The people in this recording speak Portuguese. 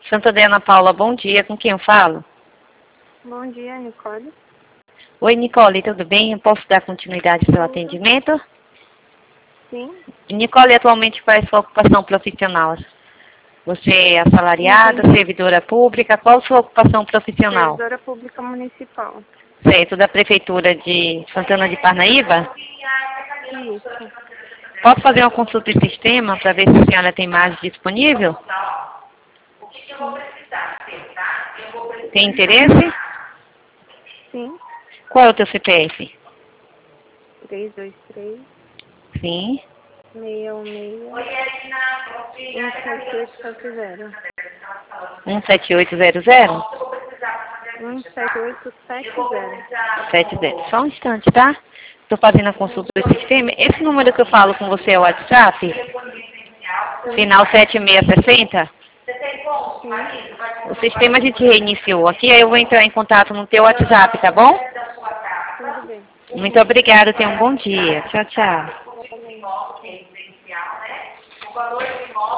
Santa Ana Paula, bom dia. Com quem eu falo? Bom dia, Nicole. Oi, Nicole, tudo bem? Eu posso dar continuidade ao seu atendimento? Sim. Nicole, atualmente qual é a sua ocupação profissional? Você é assalariada, servidora pública? Qual a sua ocupação profissional? Servidora pública municipal. Certo, da Prefeitura de Santana de Parnaíba? Isso. Posso fazer uma consulta de sistema para ver se a senhora tem mais disponível? Tem interesse? Sim. Qual é o teu CPF? 323 Sim. 616 17870. 17800? 17870. 70. Só um instante, tá? Estou fazendo a consulta do sistema. Esse número que eu falo com você é o WhatsApp? Final 7660? Sim. O sistema a gente reiniciou aqui, aí eu vou entrar em contato no teu WhatsApp, tá bom? Tudo bem. Muito obrigada, tenha um bom dia. Tchau, tchau. Tá bem.